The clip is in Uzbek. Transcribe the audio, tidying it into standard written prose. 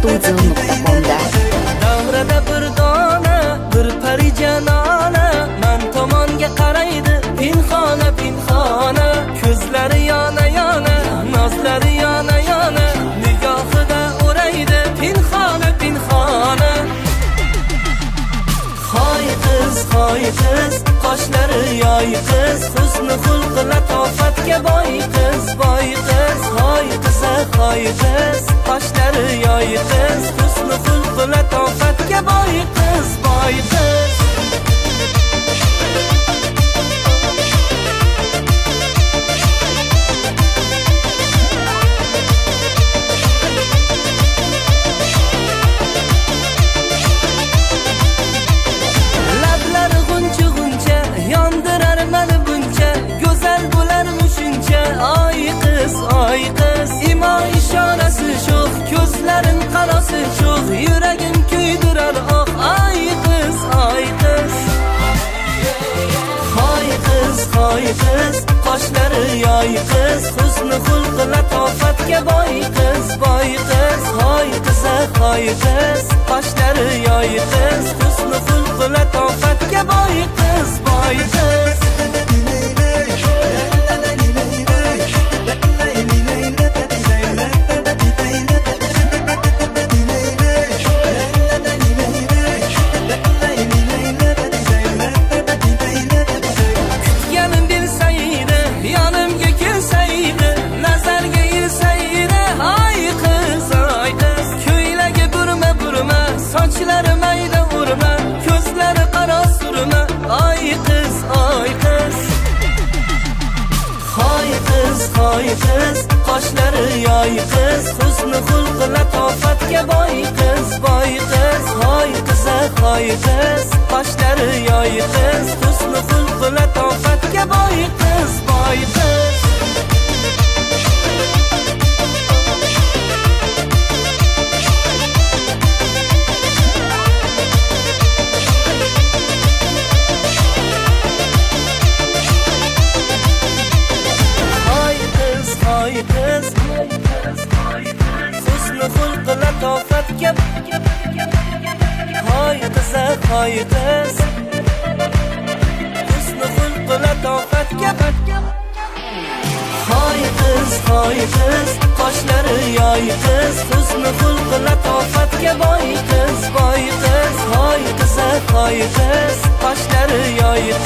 studio.com'da. Davrada bir dona, bir parijanona, men tomonga qaraydi, pinxona pinxona, ko'zlari yana yana, nozlari yana yana, nigohida o'raydi, pinxona pinxona. Hoy qiz, qoshlari yoy qiz, husni xulq latofatga boy qiz, boy qiz. Hoy qiz, qoshlari yoy qiz, husni xulq latofatga boy qiz, boy qiz. Ay qiz, imo ishorasi sho'x, ko'zlarin qarasi sho'x, yuragim kuydirar oh. Ay qiz, ay qiz. Hoy qiz, qoshlari yoy qiz, husni xulq latofatga boy qiz, boy qiz. Hoy qiz, qoshlari yoy qiz, husni xulq latofatga boy qiz, boy qiz. Sochlari mayda urma, ko'zlari qaro surma. Ay qiz, ay qiz. Hoy qiz, qoshlari yoy qiz, husni xulq latofatga boy qiz, boy qiz. Hoy qiz, qoshlari yoy qiz, husni xulq latofatga boy qiz, boy qiz. Husni xulq latofatga hoy qiz, husni xulq latofatga hoy qiz, qoshlari yoy qiz, husni xulq latofatga boy qiz, boy qiz. Hoy qiz, qoshlari yoy